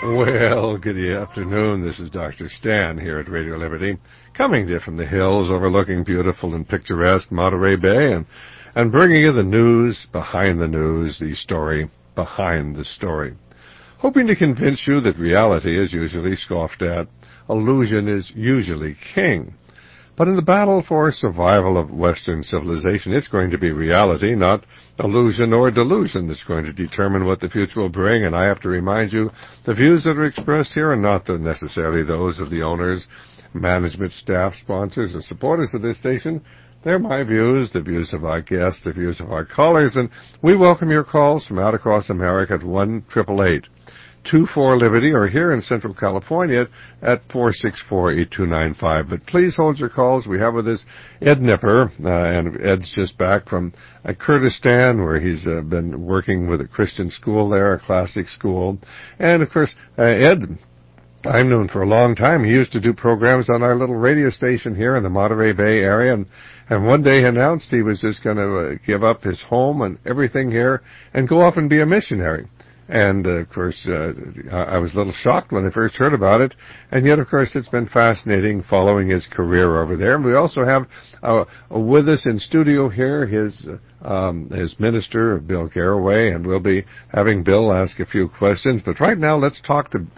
Well, good afternoon. This is Dr. Stan here at Radio Liberty, coming to you from the hills overlooking beautiful and picturesque Monterey Bay and bringing you the news behind the news, the story behind the story. Hoping to convince you that reality is usually scoffed at, illusion is usually king. But in the battle for survival of Western civilization, it's going to be reality, not illusion or delusion, that's going to determine what the future will bring. And I have to remind you, the views that are expressed here are not necessarily those of the owners, management, staff, sponsors, and supporters of this station. They're my views, the views of our guests, the views of our callers, and we welcome your calls from out across America at 1-888-24-LIBERTY, or here in Central California at 464-8295. But please hold your calls. We have with us Ed Nipper, and Ed's just back from Kurdistan, where he's been working with a Christian school there, a classic school. And, of course, Ed, I've known for a long time. He used to do programs on our little radio station here in the Monterey Bay area, and one day he announced he was just going to give up his home and everything here and go off and be a missionary. And, of course, I was a little shocked when I first heard about it. And yet, of course, it's been fascinating following his career over there. And we also have with us in studio here his minister, Bill Garraway, and we'll be having Bill ask a few questions. But right now, let's talk to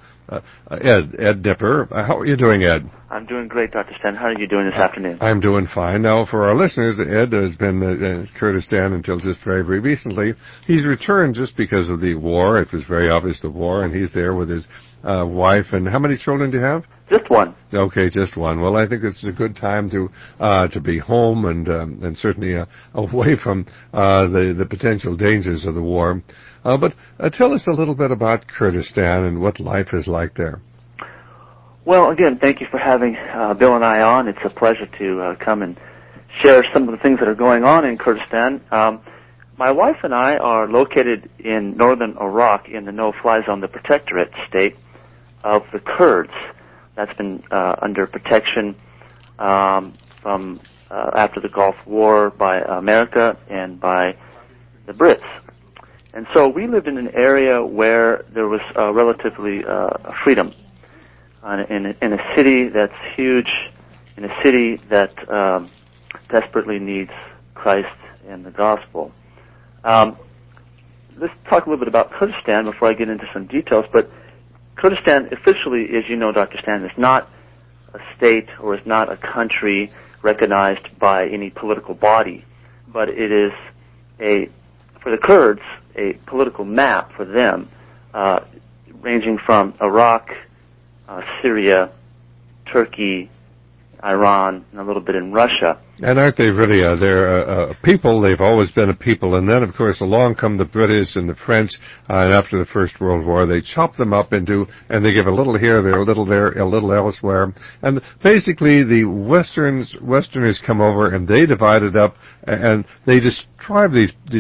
Ed Nipper. How are you doing, Ed? I'm doing great, Dr. Stan. How are you doing this afternoon? I'm doing fine. Now, for our listeners, Ed has been in Kurdistan until just very, very recently. He's returned just because of the war. It was very obvious the war, and he's there with his wife. And how many children do you have? Just one. Okay, just one. Well, I think it's a good time to be home and certainly away from the potential dangers of the war. But tell us a little bit about Kurdistan and what life is like there. Well, again, thank you for having Bill and I on. It's a pleasure to come and share some of the things that are going on in Kurdistan. My wife and I are located in northern Iraq in the no-fly zone, the protectorate state of the Kurds. That's been under protection from after the Gulf War by America and by the Brits. And so we lived in an area where there was relatively freedom. In a city that's huge, in a city that desperately needs Christ and the gospel. Let's talk a little bit about Kurdistan before I get into some details. But Kurdistan officially, as you know, Dr. Stan, is not a state or is not a country recognized by any political body, but it is for the Kurds, a political map for them, ranging from Iraq, Syria, Turkey, Iran, and a little bit in Russia. And aren't they really, they're a people, they've always been a people, and then, of course, along come the British and the French, and after the First World War, they chop them up and they give a little here, they're a little there, a little elsewhere, and basically the Westerners come over and they divide it up, and they destroy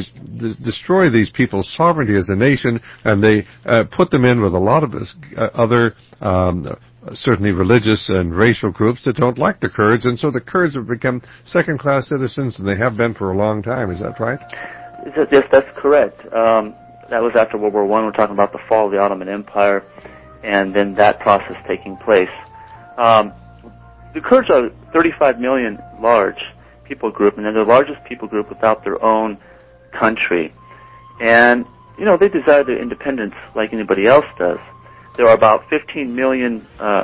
these people's sovereignty as a nation, and they put them in with a lot of other certainly religious and racial groups that don't like the Kurds, and so the Kurds have become second-class citizens, and they have been for a long time. Is that right? Yes, that's correct. That was after World War I. We're talking about the fall of the Ottoman Empire, and then that process taking place. The Kurds are 35 million large people group, and they're the largest people group without their own country. And, you know, they desire their independence like anybody else does. There are about 15 million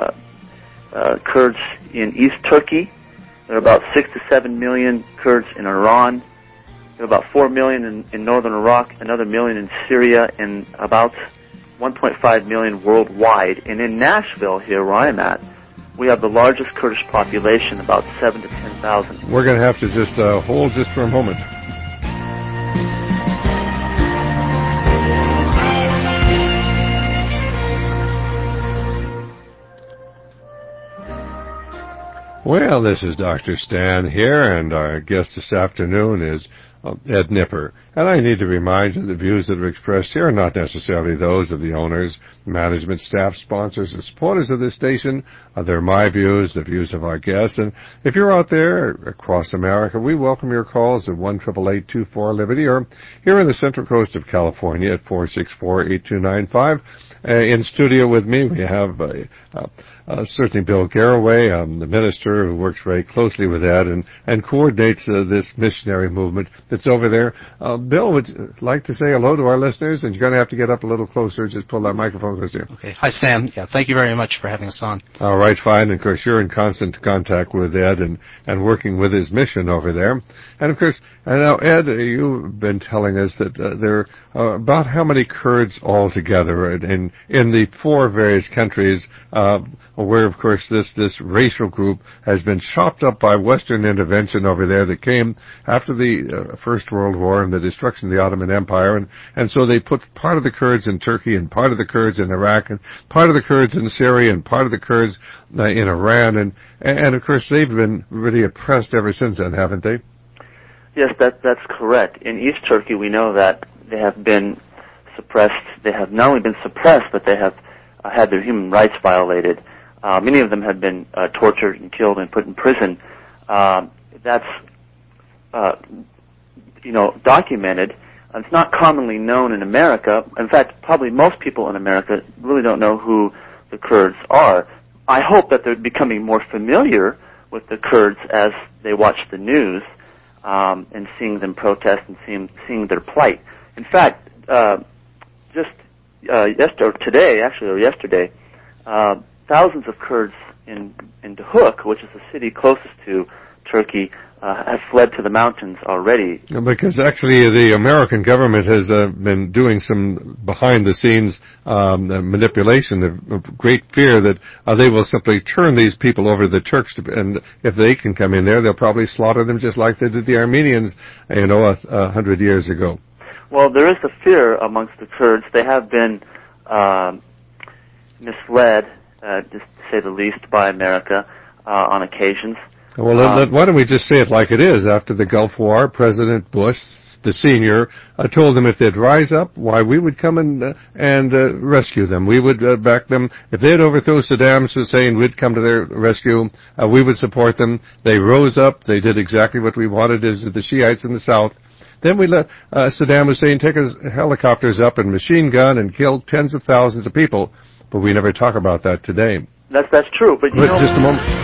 Kurds in East Turkey. There are about 6 to 7 million Kurds in Iran. There are about 4 million in northern Iraq, another million in Syria, and about 1.5 million worldwide. And in Nashville, here where I'm at, we have the largest Kurdish population, about 7 to 10,000. We're going to have to just hold just for a moment. Well, this is Dr. Stan here, and our guest this afternoon is Ed Nipper. And I need to remind you the views that are expressed here are not necessarily those of the owners, management, staff, sponsors, and supporters of this station. They're my views, the views of our guests. And if you're out there across America, we welcome your calls at 1-888-24-LIBERTY, or here in the Central Coast of California at 464-8295. In studio with me, we have certainly Bill Garraway, the minister who works very closely with Ed and coordinates this missionary movement that's over there. Bill, would you like to say hello to our listeners? And you're going to have to get up a little closer. Just pull that microphone closer here. Okay. Hi, Stan. Yeah, thank you very much for having us on. All right, fine. And, of course, you're in constant contact with Ed and working with his mission over there. And, of course, now, Ed, you've been telling us that there are about how many Kurds altogether in the 4 various countries where, of course, this racial group has been chopped up by Western intervention over there that came after the First World War and the destruction of the Ottoman Empire. And so they put part of the Kurds in Turkey and part of the Kurds in Iraq and part of the Kurds in Syria and part of the Kurds in Iran. And of course, they've been really oppressed ever since then, haven't they? Yes, that's correct. In East Turkey, we know that they have been suppressed. They have not only been suppressed, but they have had their human rights violated. Many of them have been tortured and killed and put in prison. That's documented. It's not commonly known in America. In fact, probably most people in America really don't know who the Kurds are. I hope that they're becoming more familiar with the Kurds as they watch the news and seeing them protest and seeing their plight. In fact, yesterday, thousands of Kurds in Duhok, which is the city closest to Turkey, have fled to the mountains already. Because actually the American government has been doing some behind-the-scenes manipulation of great fear that they will simply turn these people over to the Turks, and if they can come in there, they'll probably slaughter them just like they did the Armenians, 100 years ago. Well, there is a fear amongst the Kurds. They have been misled, to say the least, by America on occasions. Well, why don't we just say it like it is? After the Gulf War, President Bush, the senior, told them if they'd rise up, why, we would come and rescue them. We would back them. If they'd overthrow Saddam Hussein, we'd come to their rescue. We would support them. They rose up. They did exactly what we wanted as the Shiites in the South. Then we let Saddam Hussein take his helicopters up and machine gun and kill tens of thousands of people. But we never talk about that today. That's true. But just a moment.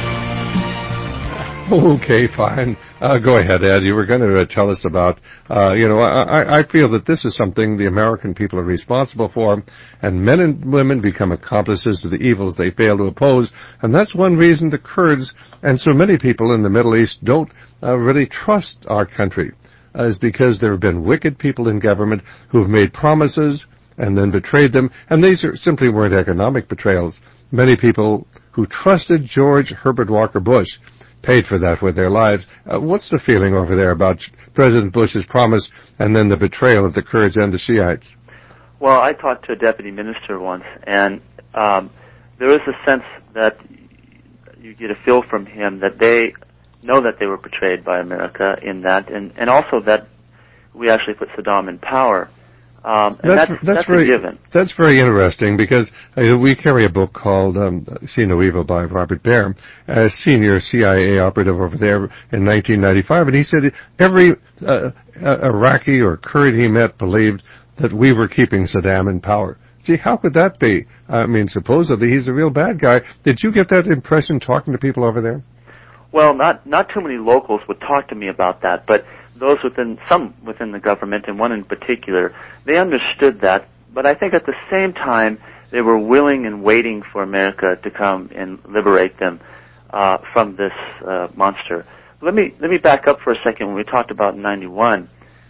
Okay, fine. Go ahead, Ed. You were going to tell us about, I feel that this is something the American people are responsible for, and men and women become accomplices to the evils they fail to oppose, and that's one reason the Kurds and so many people in the Middle East don't really trust our country, is because there have been wicked people in government who have made promises and then betrayed them, and these simply weren't economic betrayals. Many people who trusted George Herbert Walker Bush paid for that with their lives. What's the feeling over there about President Bush's promise and then the betrayal of the Kurds and the Shiites? Well, I talked to a deputy minister once, and there is a sense that you get a feel from him that they know that they were betrayed by America in that, and also that we actually put Saddam in power. That's very, a given. That's very interesting because we carry a book called See No Evil by Robert Baer, a senior CIA operative over there in 1995, and he said every Iraqi or Kurd he met believed that we were keeping Saddam in power. Gee, how could that be? I mean, supposedly he's a real bad guy. Did you get that impression talking to people over there? Well, not too many locals would talk to me about that, but those within the government, and one in particular, they understood that. But I think at the same time, they were willing and waiting for America to come and liberate them from this monster. Let me back up for a second. When we talked about 91,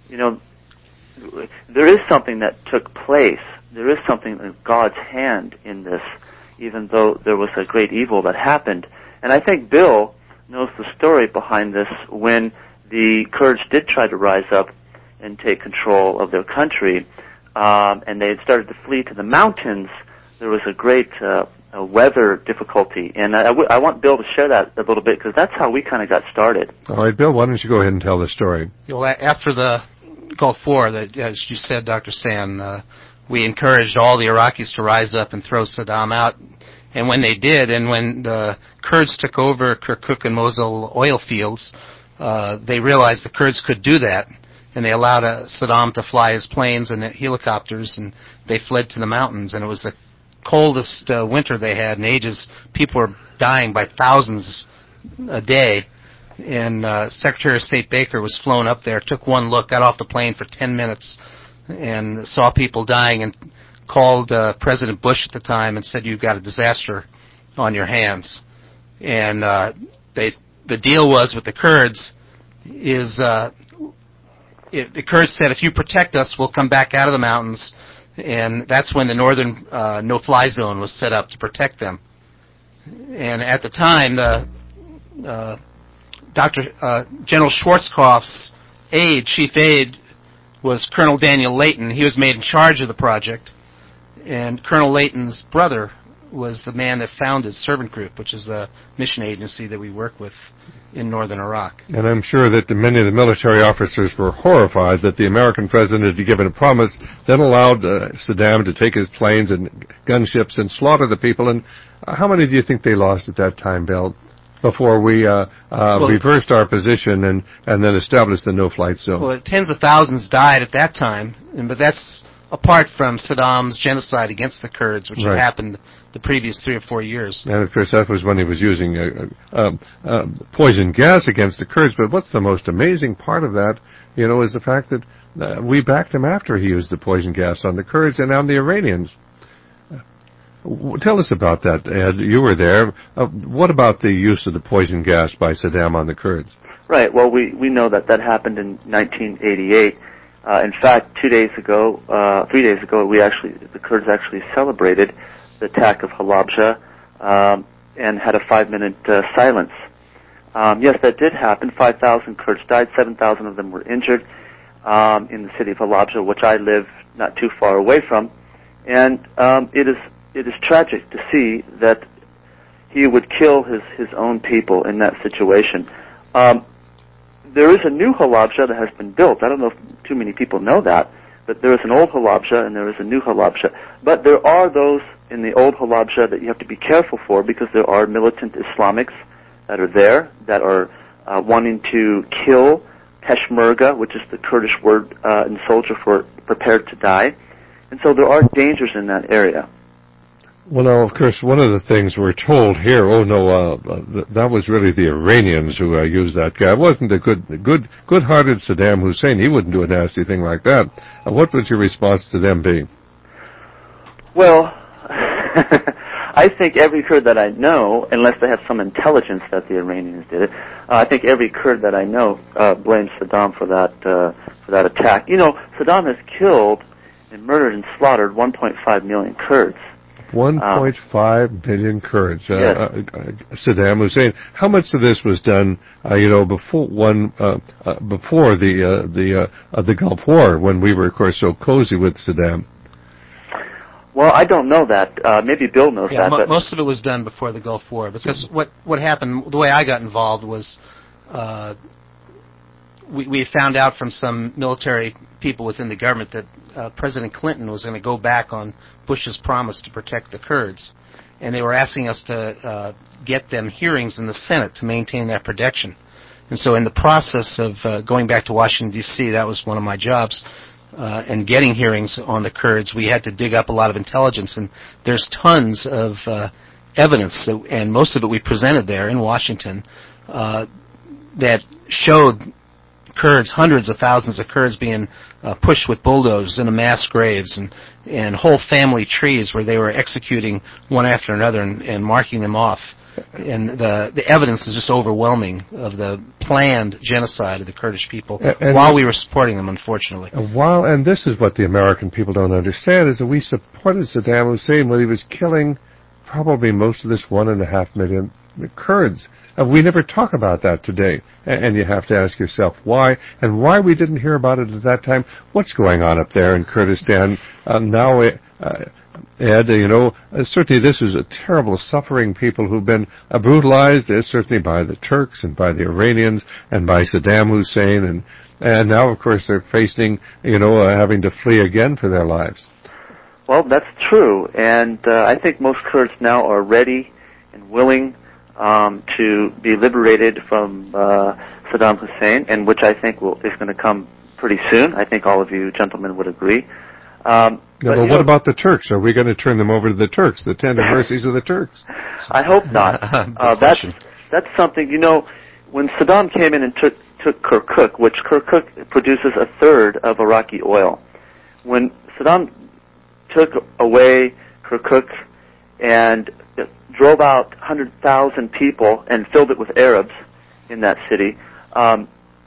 there is something that took place. There is something of God's hand in this, even though there was a great evil that happened. And I think Bill knows the story behind this when the Kurds did try to rise up and take control of their country, and they had started to flee to the mountains. there was a great weather difficulty, and I want Bill to share that a little bit because that's how we kind of got started. All right, Bill, why don't you go ahead and tell the story? Well, after the Gulf War, as you said, Dr. Stan, we encouraged all the Iraqis to rise up and throw Saddam out. And when they did, and when the Kurds took over Kirkuk and Mosul oil fields, they realized the Kurds could do that. And they allowed Saddam to fly his planes and helicopters, and they fled to the mountains. And it was the coldest winter they had in ages. People were dying by thousands a day. And Secretary of State Baker was flown up there, took one look, got off the plane for 10 minutes, and saw people dying, and called President Bush at the time and said, "You've got a disaster on your hands." And the deal was with the Kurds is the Kurds said, "If you protect us, we'll come back out of the mountains," and that's when the northern no-fly zone was set up to protect them. And at the time, General Schwarzkopf's chief aide, was Colonel Daniel Layton. He was made in charge of the project, and Colonel Layton's brother was the man that founded Servant Group, which is the mission agency that we work with in northern Iraq. And I'm sure that many of the military officers were horrified that the American president had given a promise, then allowed Saddam to take his planes and gunships and slaughter the people. And how many do you think they lost at that time, Bill, before we reversed our position and then established the no-flight zone? Well, tens of thousands died at that time, but that's apart from Saddam's genocide against the Kurds, which had happened the previous 3 or 4 years. And, of course, that was when he was using poison gas against the Kurds. But what's the most amazing part of that, is the fact that we backed him after he used the poison gas on the Kurds and on the Iranians. Tell us about that, Ed. You were there. What about the use of the poison gas by Saddam on the Kurds? Right. Well, we know that happened in 1988. In fact, 3 days ago, the Kurds actually celebrated the attack of Halabja and had a 5-minute silence. Yes, that did happen. 5,000 Kurds died. 7,000 of them were injured in the city of Halabja, which I live not too far away from. And it is tragic to see that he would kill his own people in that situation. There is a new Halabja that has been built. I don't know if too many people know that, but there is an old Halabja and there is a new Halabja. But there are those in the old Halabja that you have to be careful for because there are militant Islamics that are there that are wanting to kill Peshmerga, which is the Kurdish word in soldier for prepared to die. And so there are dangers in that area. Well, now, of course, one of the things we're told here, that was really the Iranians who used that guy. It wasn't a good-hearted Saddam Hussein. He wouldn't do a nasty thing like that. What would your response to them be? Well, I think every Kurd that I know, unless they have some intelligence that the Iranians did it, I think every Kurd that I know blames Saddam for that attack. Saddam has killed and murdered and slaughtered 1.5 million Kurds. 1.5 million Kurds. Yes. Saddam Hussein. How much of this was done, before the Gulf War, when we were, of course, so cozy with Saddam? Well, I don't know that. Maybe Bill knows that. But Most of it was done before the Gulf War, because what happened, the way I got involved was we found out from some military people within the government that President Clinton was going to go back on Bush's promise to protect the Kurds. And they were asking us to get them hearings in the Senate to maintain that protection. And so in the process of going back to Washington, D.C., that was one of my jobs, and getting hearings on the Kurds, we had to dig up a lot of intelligence. And there's tons of evidence, and most of it we presented there in Washington, that showed Kurds, hundreds of thousands of Kurds being pushed with bulldozers into mass graves and whole family trees where they were executing one after another and marking them off. And the evidence is just overwhelming of the planned genocide of the Kurdish people while we were supporting them, unfortunately. And this is what the American people don't understand, is that we supported Saddam Hussein when he was killing probably most of this 1.5 million Kurds. We never talk about that today. And you have to ask yourself why, and why we didn't hear about it at that time. What's going on up there in Kurdistan now? Ed, certainly this is a terrible suffering, people who've been brutalized, certainly by the Turks and by the Iranians and by Saddam Hussein, and now, of course, they're facing, having to flee again for their lives. Well, that's true, and I think most Kurds now are ready and willing to be liberated from Saddam Hussein, and which I think is going to come pretty soon. I think all of you gentlemen would agree. But what about the Turks? Are we going to turn them over to the Turks, the tender mercies of the Turks? I hope not. That's something, when Saddam came in and took Kirkuk, which Kirkuk produces a third of Iraqi oil. When Saddam took away Kirkuk and drove out 100,000 people and filled it with Arabs in that city, a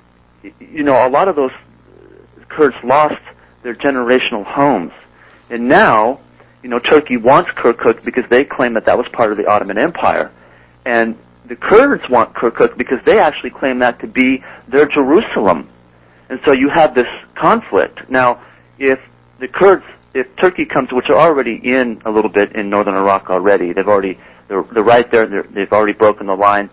lot of those Kurds lost their generational homes. And now, Turkey wants Kirkuk because they claim that was part of the Ottoman Empire. And the Kurds want Kirkuk because they actually claim that to be their Jerusalem. And so you have this conflict. Now, if Turkey comes, which are already in a little bit in northern Iraq already, they're right there, they've already broken the line.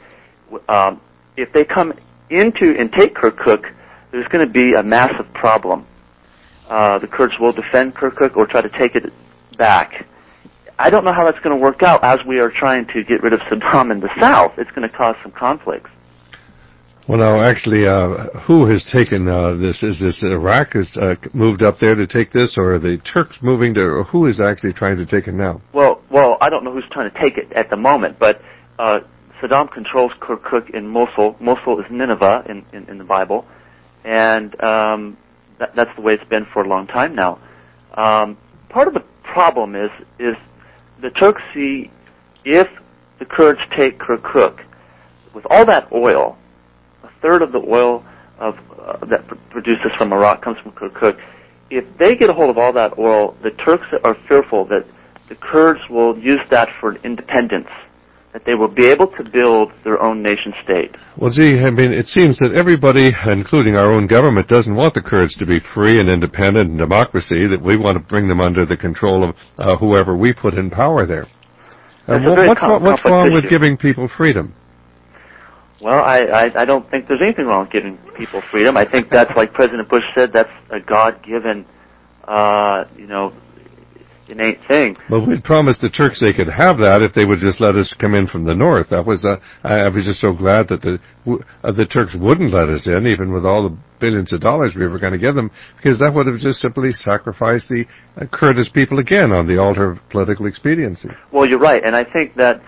If they come into and take Kirkuk, there's going to be a massive problem. The Kurds will defend Kirkuk or try to take it back. I don't know how that's going to work out as we are trying to get rid of Saddam in the south. It's going to cause some conflicts. Well, now, actually, who has taken this? Is this Iraq has moved up there to take this, or are the Turks moving to, or who is actually trying to take it now? Well, I don't know who's trying to take it at the moment, but Saddam controls Kirkuk in Mosul. Mosul is Nineveh in the Bible, and that's the way it's been for a long time now. Part of the problem is the Turks see if the Kurds take Kirkuk, with all that oil, a third of the oil that produces from Iraq comes from Kirkuk. If they get a hold of all that oil, the Turks are fearful that the Kurds will use that for independence, that they will be able to build their own nation state. Well, it seems that everybody, including our own government, doesn't want the Kurds to be free and independent and democracy, that we want to bring them under the control of whoever we put in power there. What's wrong with giving people freedom? Well, I don't think there's anything wrong with giving people freedom. I think that's, like President Bush said, that's a God-given, innate thing. Well, we promised the Turks they could have that if they would just let us come in from the north. That was I was just so glad that the Turks wouldn't let us in, even with all the billions of dollars we were going to give them, because that would have just simply sacrificed the Kurdish people again on the altar of political expediency. Well, you're right, and I think that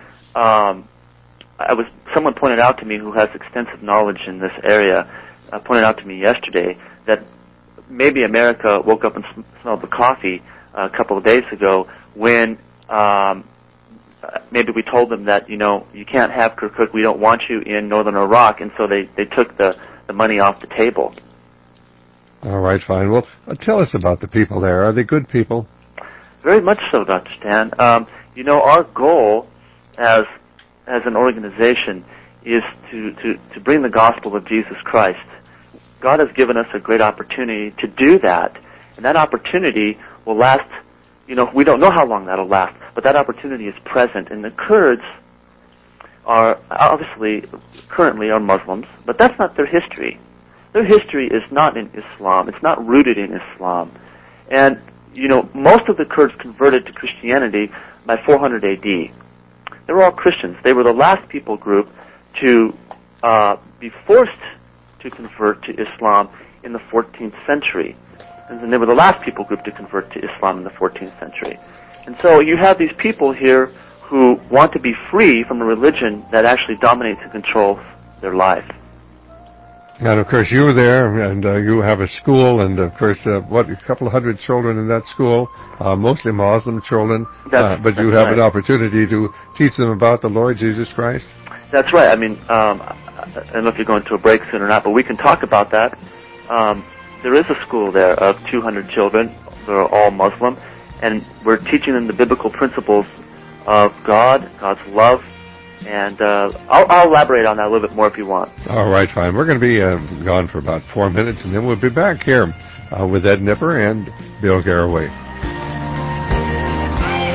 someone pointed out to me who has extensive knowledge in this area, pointed out to me yesterday that maybe America woke up and smelled the coffee a couple of days ago when maybe we told them that, you can't have Kirkuk, we don't want you in northern Iraq, and so they took the money off the table. All right, fine. Well, tell us about the people there. Are they good people? Very much so, Dr. Stan. Our goal as an organization is to bring the gospel of Jesus Christ. God has given us a great opportunity to do that, and that opportunity will last, we don't know how long that'll last, but that opportunity is present. And the Kurds are obviously currently are Muslims, but that's not their history. Their history is not in Islam. It's not rooted in Islam. And, most of the Kurds converted to Christianity by 400 AD. They were all Christians. They were the last people group to be forced to convert to Islam in the 14th century. And they were the last people group to convert to Islam in the 14th century. And so you have these people here who want to be free from a religion that actually dominates and controls their life. And, of course, you were there, and you have a school, and, of course, a couple of hundred children in that school, mostly Muslim children, but you have an opportunity to teach them about the Lord Jesus Christ? That's right. I mean, I don't know if you're going to a break soon or not, but we can talk about that. There is a school there of 200 children. They're all Muslim, and we're teaching them the biblical principles of God, God's love, and I'll elaborate on that a little bit more if you want. All right, fine. We're going to be gone for about 4 minutes, and then we'll be back here with Ed Nipper and Bill Garraway.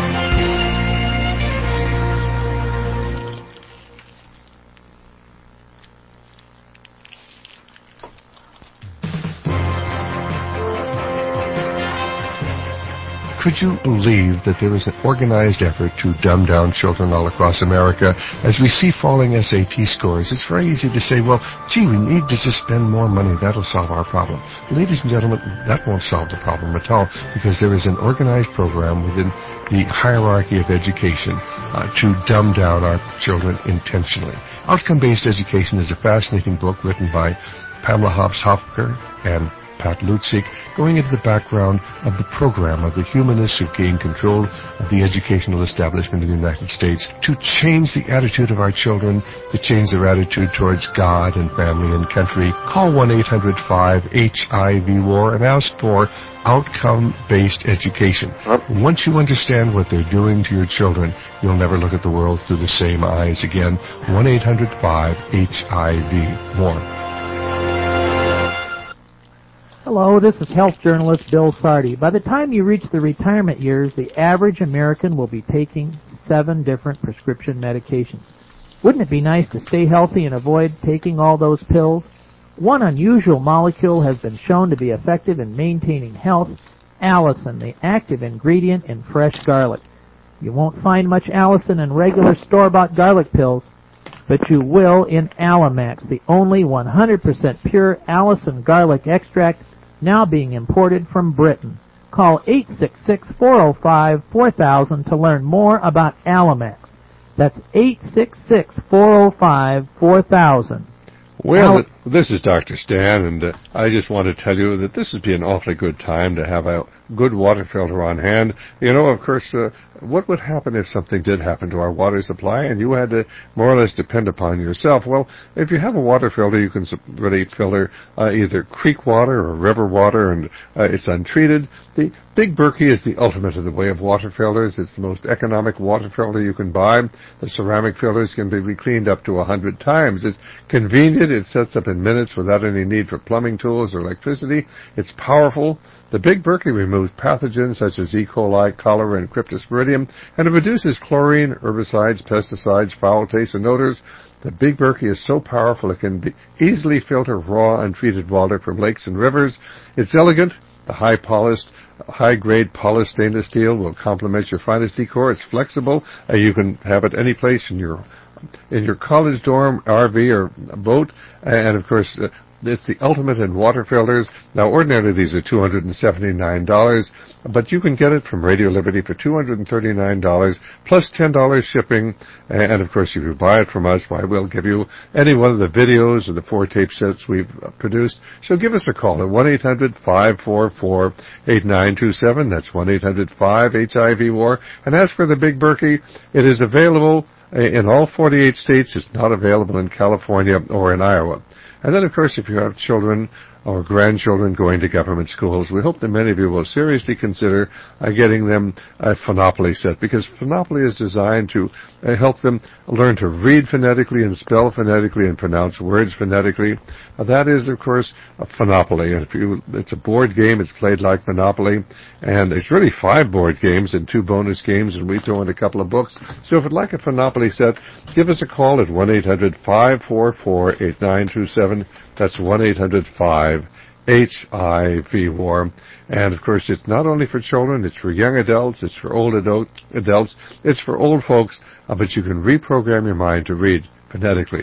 Could you believe that there is an organized effort to dumb down children all across America? As we see falling SAT scores, it's very easy to say, well, gee, we need to just spend more money. That'll solve our problem. Ladies and gentlemen, that won't solve the problem at all, because there is an organized program within the hierarchy of education to dumb down our children intentionally. Outcome-Based Education is a fascinating book written by Pamela Hobbs-Hofker and Pat Lutzig, going into the background of the program of the humanists who gained control of the educational establishment in the United States to change the attitude of our children, to change their attitude towards God and family and country. Call 1-800-5-HIV-WAR and ask for outcome-based education. Once you understand what they're doing to your children, you'll never look at the world through the same eyes again. 1-800-5-HIV-WAR. Hello, this is health journalist Bill Sardi. By the time you reach the retirement years, the average American will be taking 7 different prescription medications. Wouldn't it be nice to stay healthy and avoid taking all those pills? One unusual molecule has been shown to be effective in maintaining health: allicin, the active ingredient in fresh garlic. You won't find much allicin in regular store-bought garlic pills, but you will in Allimax, the only 100% pure allicin garlic extract now being imported from Britain. Call 866-405-4000 to learn more about Allimax. That's 866-405-4000. Well, this is Dr. Stan, and I just want to tell you that this would be an awfully good time to have a good water filter on hand. You know, of course, what would happen if something did happen to our water supply and you had to more or less depend upon yourself? Well, if you have a water filter, you can really filter either creek water or river water, and it's untreated. The Big Berkey is the ultimate of the way of water filters. It's the most economic water filter you can buy. The ceramic filters can be cleaned up to 100 times. It's convenient. It sets up in minutes without any need for plumbing tools or electricity. It's powerful. The Big Berkey removes pathogens such as E. coli, cholera, and cryptosporidium, and it reduces chlorine, herbicides, pesticides, foul taste, and odors. The Big Berkey is so powerful it can easily filter raw, untreated water from lakes and rivers. It's elegant. The high-grade polished stainless steel will complement your finest decor. It's flexible. You can have it any place in your college dorm, RV, or boat. And, of course, it's the ultimate in water filters. Now, ordinarily, these are $279, but you can get it from Radio Liberty for $239, plus $10 shipping. And, of course, if you buy it from us, why, we'll give you any one of the videos or the 4 tape sets we've produced. So give us a call at 1-800-544-8927. That's 1-800-5-HIV-WAR. And as for the Big Berkey, it is available in all 48 states. It's not available in California or in Iowa. And then, of course, if you have children or grandchildren going to government schools, we hope that many of you will seriously consider getting them a Phonopoly set, because Phonopoly is designed to help them learn to read phonetically and spell phonetically and pronounce words phonetically. That is, of course, a Phonopoly. It's a board game. It's played like Monopoly, and it's really 5 board games and 2 bonus games, and we throw in a couple of books. So if you'd like a Phonopoly set, give us a call at 1-800-544-8927. That's 1-800-5-HIV-WAR. And, of course, it's not only for children, it's for young adults, it's for old adults, it's for old folks, but you can reprogram your mind to read phonetically.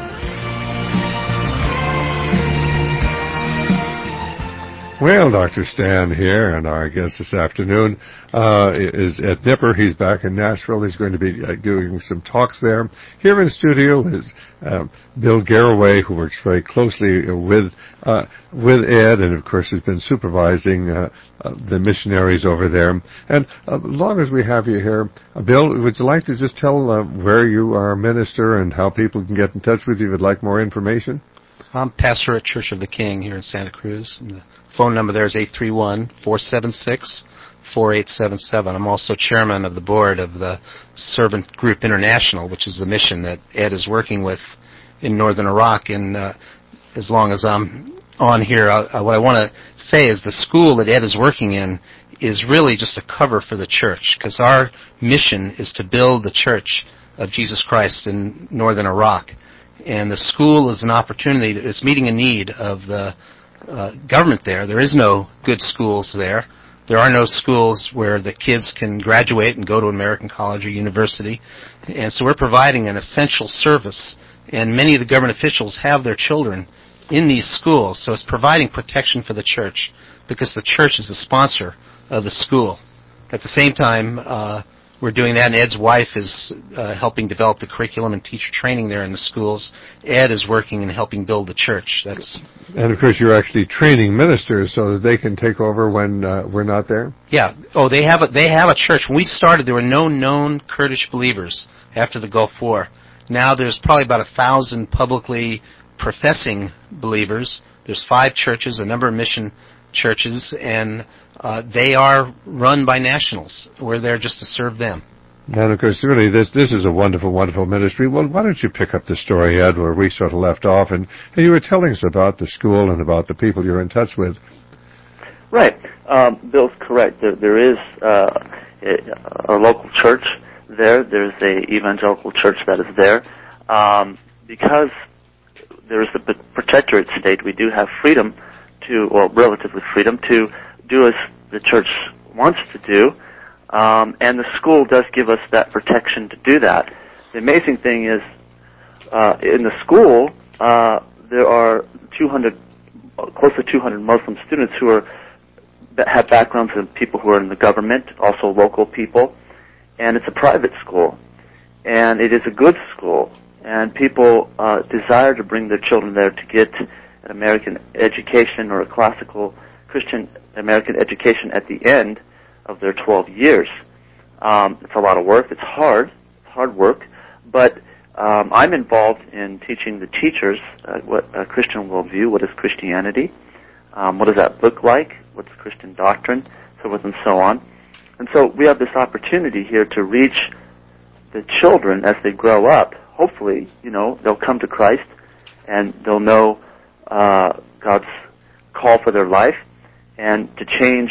Well, Dr. Stan here, and our guest this afternoon is Ed Nipper. He's back in Nashville. He's going to be doing some talks there. Here in studio is Bill Garraway, who works very closely with Ed, and of course has been supervising the missionaries over there. And as long as we have you here, Bill, would you like to just tell where you are a minister and how people can get in touch with you if you'd like more information? I'm pastor at Church of the King here in Santa Cruz. And the phone number there is 831-476-4877. I'm also chairman of the board of the Servant Group International, which is the mission that Ed is working with in northern Iraq. And as long as I'm on here, what I want to say is the school that Ed is working in is really just a cover for the church, because our mission is to build the church of Jesus Christ in northern Iraq. And the school is an opportunity. It's meeting a need of the government there. There is no good schools there. There are no schools where the kids can graduate and go to American college or university. And so we're providing an essential service. And many of the government officials have their children in these schools. So it's providing protection for the church because the church is the sponsor of the school. At the same time, we're doing that, and Ed's wife is helping develop the curriculum and teacher training there in the schools. Ed is working and helping build the church. And, of course, you're actually training ministers so that they can take over when we're not there? Yeah. Oh, they have a church. When we started, there were no known Kurdish believers after the Gulf War. Now there's probably about 1,000 publicly professing believers. There's 5 churches, a number of mission churches, and they are run by nationals. We're there just to serve them. And, of course, really, this is a wonderful, wonderful ministry. Well, why don't you pick up the story, Ed, where we sort of left off, and you were telling us about the school and about the people you're in touch with. Right. Bill's correct. There is a local church there. There's a evangelical church that is there. Because there is the protectorate state, we do have freedom relatively freedom to do as the church wants to do, and the school does give us that protection to do that. The amazing thing is, in the school, there are close to 200 Muslim students that have backgrounds in people who are in the government, also local people, and it's a private school, and it is a good school, and people desire to bring their children there to get an American education or a classical Christian American education at the end of their 12 years. It's a lot of work. It's hard work, but I'm involved in teaching the teachers what a Christian worldview, what is Christianity, what does that look like, what's Christian doctrine, so forth and so on. And so we have this opportunity here to reach the children as they grow up. Hopefully, they'll come to Christ and they'll know God's call for their life and to change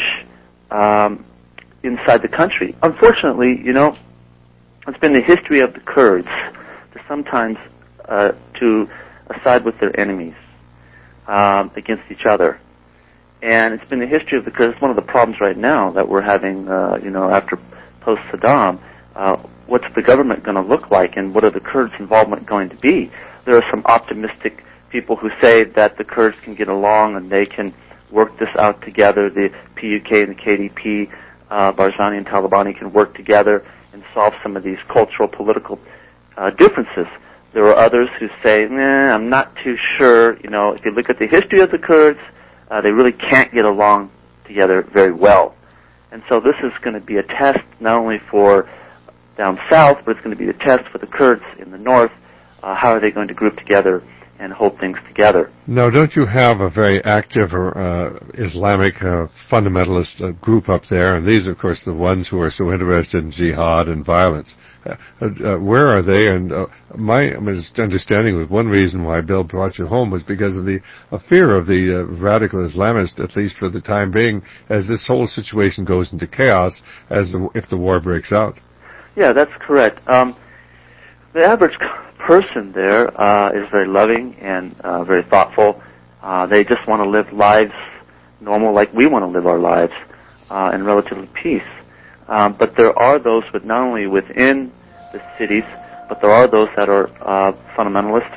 inside the country. Unfortunately, it's been the history of the Kurds to sometimes to side with their enemies against each other. And it's been the history of the Kurds. It's one of the problems right now that we're having, after post-Saddam. What's the government going to look like, and what are the Kurds' involvement going to be? There are some optimistic people who say that the Kurds can get along and they can work this out together. The PUK and the KDP, Barzani and Talabani can work together and solve some of these cultural, political differences. There are others who say, I'm not too sure. If you look at the history of the Kurds, they really can't get along together very well. And so this is going to be a test not only for down south, but it's going to be a test for the Kurds in the north. How are they going to group together and hold things together? Now, don't you have a very active Islamic fundamentalist group up there? And these, of course, the ones who are so interested in jihad and violence. Where are they? And my understanding was one reason why Bill brought you home was because of the fear of the radical Islamists, at least for the time being, as this whole situation goes into chaos if the war breaks out. Yeah, that's correct. The average person there is very loving and very thoughtful. They just want to live lives normal like we want to live our lives in relative peace. But there are those not only within the cities, but there are those that are fundamentalist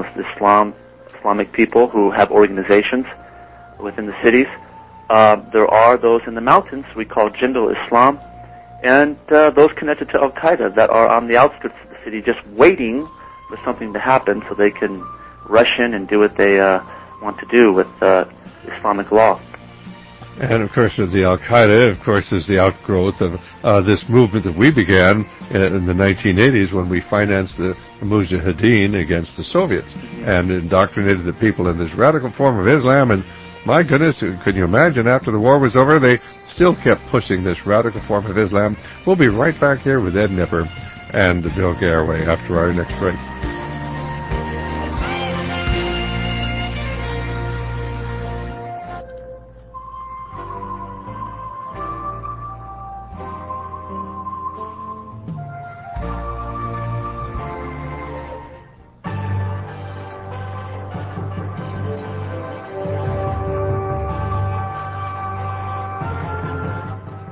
Islamic people who have organizations within the cities. There are those in the mountains we call Jindal Islam, and those connected to Al-Qaeda that are on the outskirts of the city just waiting for something to happen so they can rush in and do what they want to do with Islamic law. And, of course, the Al-Qaeda, of course, is the outgrowth of this movement that we began in the 1980s when we financed the Mujahideen against the Soviets and indoctrinated the people in this radical form of Islam. And, my goodness, could you imagine after the war was over, they still kept pushing this radical form of Islam. We'll be right back here with Ed Nipper and Bill Garraway after our next break.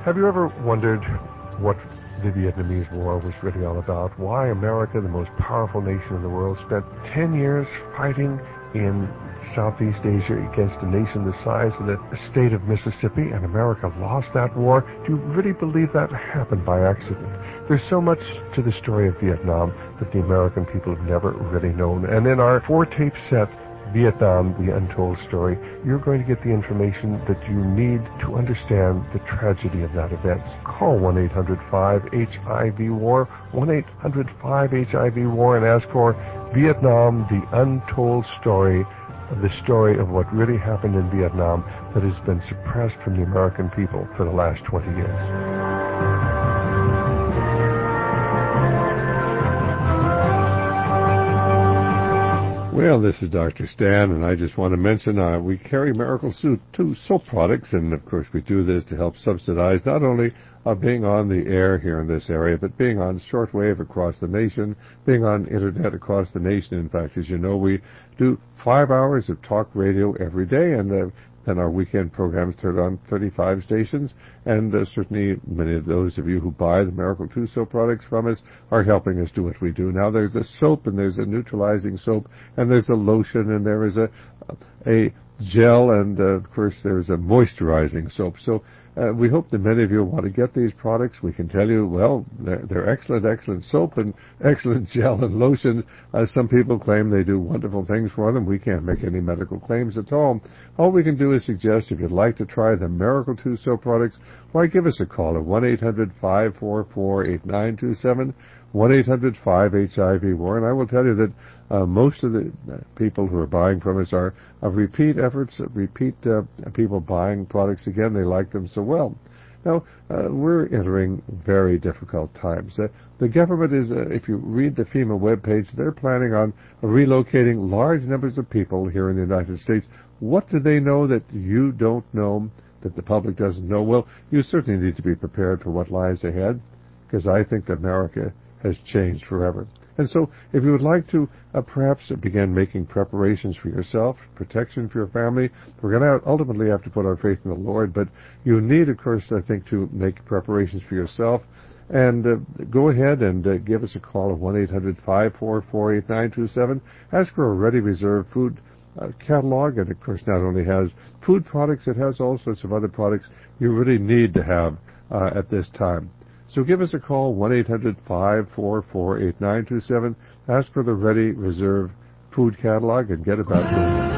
Have you ever wondered what the Vietnamese War was really all about? Why America, the most powerful nation in the world, spent 10 years fighting in Southeast Asia against a nation the size of the state of Mississippi, and America lost that war? Do you really believe that happened by accident? There's so much to the story of Vietnam that the American people have never really known. And in our 4-tape set, Vietnam, The Untold Story, you're going to get the information that you need to understand the tragedy of that event. Call 1-800-5-HIV-WAR, 1-800-5-HIV-WAR, and ask for Vietnam, The Untold Story, the story of what really happened in Vietnam that has been suppressed from the American people for the last 20 years. Well, this is Dr. Stan, and I just want to mention we carry Miracle 2 soap products, and of course we do this to help subsidize not only being on the air here in this area, but being on shortwave across the nation, being on internet across the nation. In fact, as you know, we do 5 hours of talk radio every day, and then our weekend programs turn on 35 stations, and certainly many of those of you who buy the Miracle 2 soap products from us are helping us do what we do. Now there's a soap, and there's a neutralizing soap, and there's a lotion, and there is a gel, and of course there's a moisturizing soap. So we hope that many of you want to get these products. We can tell you, well, they're excellent soap and excellent gel and lotion. Some people claim they do wonderful things for them. We can't make any medical claims at all. All we can do is suggest if you'd like to try the Miracle 2 soap products, why give us a call at 1-800-544-8927, 1-800-5-HIV-WAR, and I will tell you that most of the people who are buying from us are repeat people buying products again. They like them so well. Now, we're entering very difficult times. The government is, if you read the FEMA webpage, they're planning on relocating large numbers of people here in the United States. What do they know that you don't know, that the public doesn't know? Well, you certainly need to be prepared for what lies ahead, because I think that America has changed forever. And so, if you would like to perhaps begin making preparations for yourself, protection for your family, we're going to ultimately have to put our faith in the Lord, but you need, of course, I think, to make preparations for yourself. And go ahead and give us a call at 1-800-544-8927. Ask for a ready reserved food catalog, and of course not only has food products, it has all sorts of other products you really need to have at this time. So give us a call, 1-800-544-8927. Ask for the ready reserve food catalog and get about it.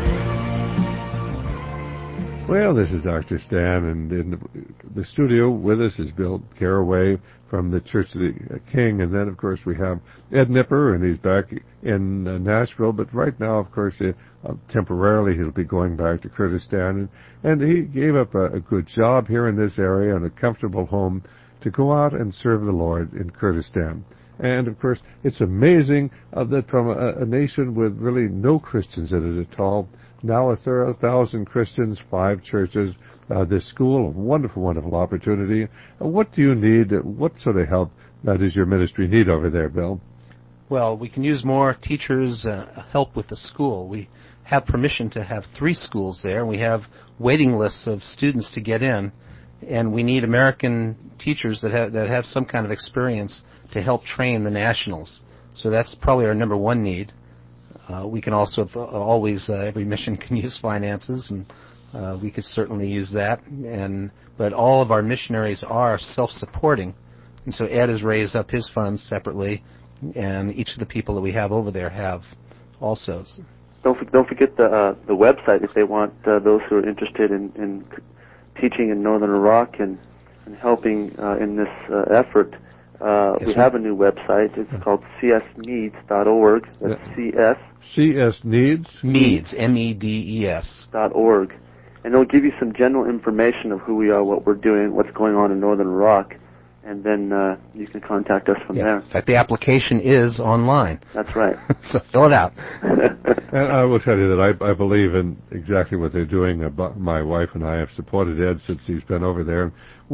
Well, this is Dr. Stan, and in the studio with us is Bill Caraway from the Church of the King, and then, of course, we have Ed Nipper, and he's back in Nashville, but right now, of course, temporarily he'll be going back to Kurdistan, and he gave up a good job here in this area and a comfortable home to go out and serve the Lord in Kurdistan. And, of course, it's amazing that from a nation with really no Christians in it at all, now 1,000 Christians, 5 churches, this school, a wonderful, wonderful opportunity. What do you need? What sort of help does your ministry need over there, Bill? Well, we can use more teachers' help with the school. We have permission to have 3 schools there. We have waiting lists of students to get in, and we need American teachers that have some kind of experience to help train the nationals. So that's probably our number 1 need. We can also always, every mission can use finances, and we could certainly use that. But all of our missionaries are self-supporting, and so Ed has raised up his funds separately, and each of the people that we have over there have also. Don't forget the website if they want those who are interested in teaching in Northern Iraq and helping in this effort. We have a new website. It's called csneeds.org. That's CS Needs? Meeds, M-E-D-E-S. .org. And it'll give you some general information of who we are, what we're doing, what's going on in Northern Iraq, and then you can contact us from there. In fact, the application is online. That's right. So fill it out. And I will tell you that I believe in exactly what they're doing. My wife and I have supported Ed since he's been over there. We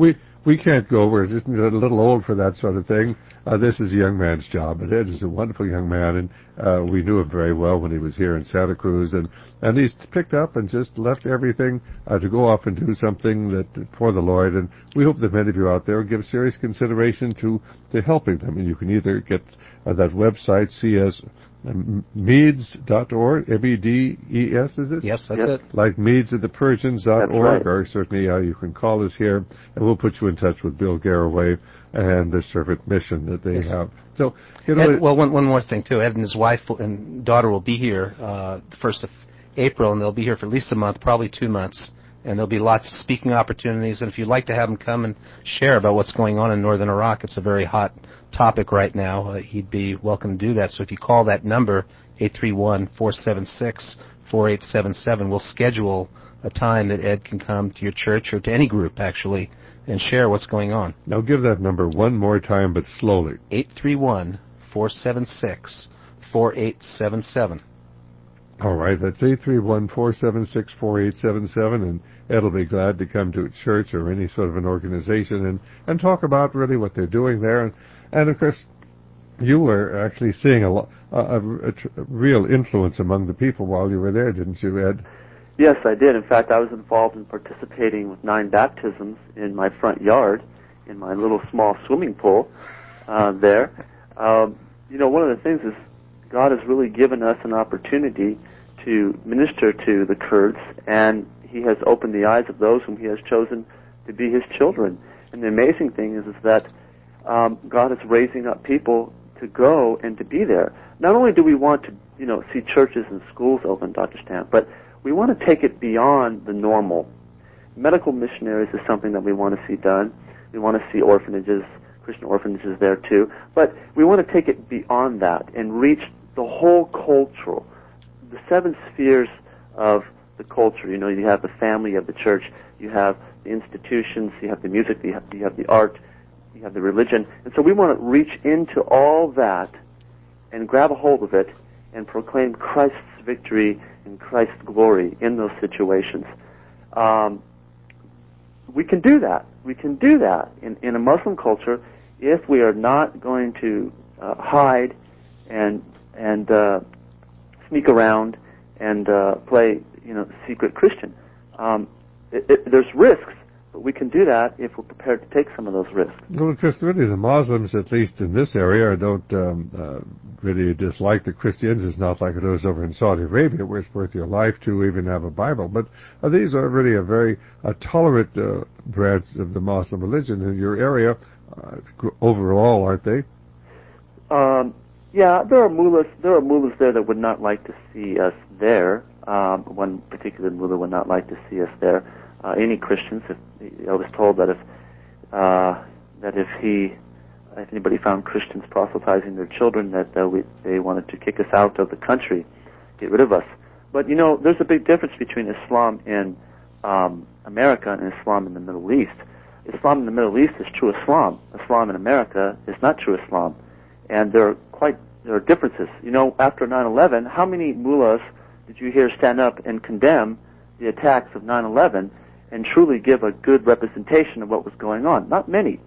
we can't go. We're just a little old for that sort of thing. This is a young man's job, and Ed is a wonderful young man, and we knew him very well when he was here in Santa Cruz, and he's picked up and just left everything to go off and do something that for the Lord, and we hope that many of you out there give serious consideration to helping them, and you can either get that website, csmeads.org, M-E-D-E-S, is it? Yes, that's it. Like meadsofthepersians.org, right. or certainly you can call us here, and we'll put you in touch with Bill Garraway and the Servant Mission that they have. So, Ed, well, one more thing, too. Ed and his wife and daughter will be here the 1st of April, and they'll be here for at least a month, probably 2 months. And there'll be lots of speaking opportunities. And if you'd like to have him come and share about what's going on in northern Iraq, it's a very hot topic right now. He'd be welcome to do that. So if you call that number, 831-476-4877, we'll schedule a time that Ed can come to your church or to any group, actually, and share what's going on. Now give that number one more time, but slowly. 831-476-4877. All right, that's 831-476-4877, and Ed will be glad to come to a church or any sort of an organization and talk about really what they're doing there. And of course, you were actually seeing a real influence among the people while you were there, didn't you, Ed? Yes, I did. In fact, I was involved in participating with 9 baptisms in my front yard, in my little small swimming pool there. One of the things is God has really given us an opportunity to minister to the Kurds, and He has opened the eyes of those whom He has chosen to be His children. And the amazing thing is that God is raising up people to go and to be there. Not only do we want to, see churches and schools open, Dr. Stamp, but we want to take it beyond the normal. Medical missionaries is something that we want to see done. We want to see orphanages, Christian orphanages there too. But we want to take it beyond that and reach the whole cultural, the 7 spheres of the culture. You have the family, you have the church, you have the institutions, you have the music, you have the art, you have the religion. And so we want to reach into all that and grab a hold of it and proclaim Christ's victory and Christ's glory in those situations. We can do that. We can do that in a Muslim culture if we are not going to hide and sneak around and play, secret Christian. There's risks, but we can do that if we're prepared to take some of those risks. Well, because really the Muslims, at least in this area, don't really dislike the Christians. It's not like it is over in Saudi Arabia, where it's worth your life to even have a Bible. But these are really a very tolerant branch of the Muslim religion in your area overall, aren't they? Yeah, there are mullahs there that would not like to see us there. One particular mullah would not like to see us there. Any Christians, I was told that if anybody found Christians proselytizing their children, that they wanted to kick us out of the country, get rid of us. But there's a big difference between Islam in America and Islam in the Middle East. Islam in the Middle East is true Islam. Islam in America is not true Islam, and there are differences. After 9/11, how many mullahs did you hear stand up and condemn the attacks of 9/11 and truly give a good representation of what was going on? Not many.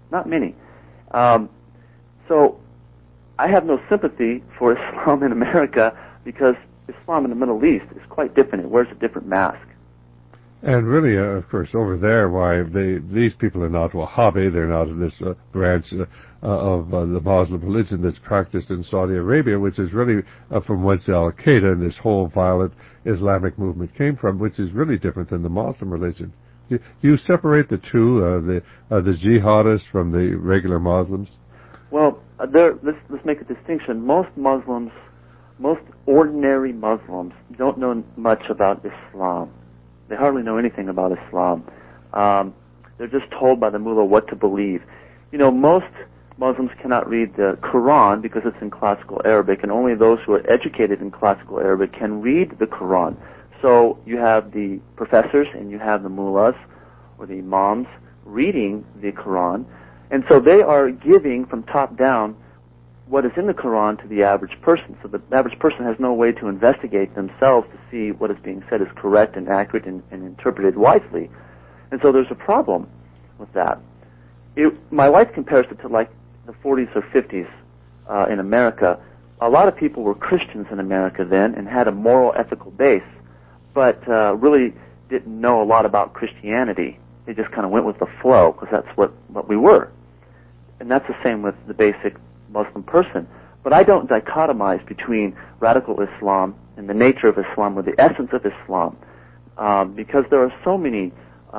So I have no sympathy for Islam in America because Islam in the Middle East is quite different. It wears a different mask. And really, of course, over there, these people are not Wahhabi. They're not in this branch of the Muslim religion that's practiced in Saudi Arabia, which is really from whence Al-Qaeda and this whole violent Islamic movement came from, which is really different than the Muslim religion. Do you separate the two, the jihadists from the regular Muslims? Well, let's make a distinction. Most ordinary Muslims don't know much about Islam. They hardly know anything about Islam. They're just told by the mullah what to believe. Most Muslims cannot read the Quran because it's in classical Arabic, and only those who are educated in classical Arabic can read the Quran. So you have the professors and you have the mullahs or the imams reading the Quran, and so they are giving from top down what is in the Quran to the average person. So the average person has no way to investigate themselves to see what is being said is correct and accurate and interpreted wisely. And so there's a problem with that. my wife compares it to like the 40s or 50s in America. A lot of people were Christians in America then and had a moral, ethical base, but really didn't know a lot about Christianity. They just kind of went with the flow because that's what we were. And that's the same with the basic Muslim person. But I don't dichotomize between radical Islam and the nature of Islam or the essence of Islam, because there are so many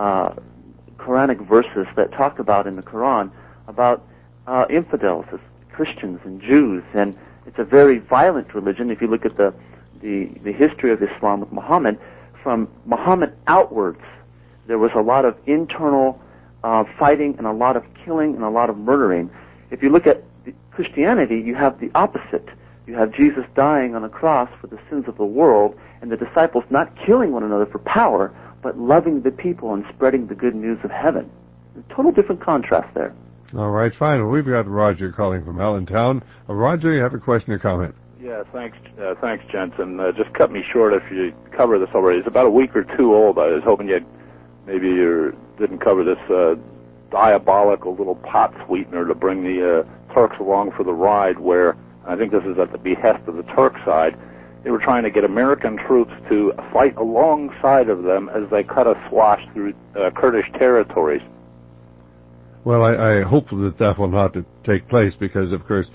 Quranic verses that talk about in the Quran about infidels as Christians and Jews, and it's a very violent religion. If you look at the history of Islam with Muhammad, from Muhammad outwards, there was a lot of internal fighting and a lot of killing and a lot of murdering. If you look at Christianity, you have the opposite. You have Jesus dying on a cross for the sins of the world, and the disciples not killing one another for power, but loving the people and spreading the good news of heaven. A total different contrast there. All right, fine. Well, we've got Roger calling from Allentown. Roger, you have a question or comment? Yeah, thanks, Jensen. Just cut me short if you cover this already. It's about a week or two old. I was hoping you didn't cover this diabolical little pot sweetener to bring the Turks along for the ride, where I think this is at the behest of the Turk side. They were trying to get American troops to fight alongside of them as they cut a swash through Kurdish territories. Well, I hope that will not take place because, of course,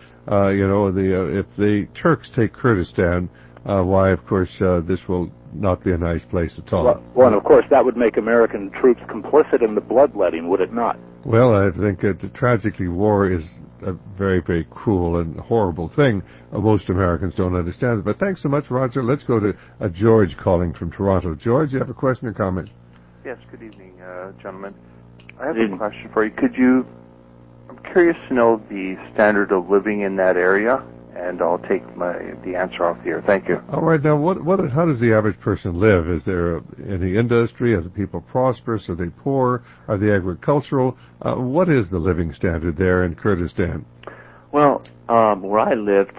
if the Turks take Kurdistan, why, of course, this will not be a nice place at all. Well, and of course, that would make American troops complicit in the bloodletting, would it not? Well, I think tragically war is a very, very cruel and horrible thing. Most Americans don't understand it. But thanks so much, Roger. Let's go to George calling from Toronto. George, you have a question or comment? Yes, good evening, gentlemen. I have a question for you. I'm curious to know the standard of living in that area, and I'll take the answer off the air. Thank you. All right. Now, how does the average person live? Is there any industry? Are the people prosperous? Are they poor? Are they agricultural? What is the living standard there in Kurdistan? Well, where I lived,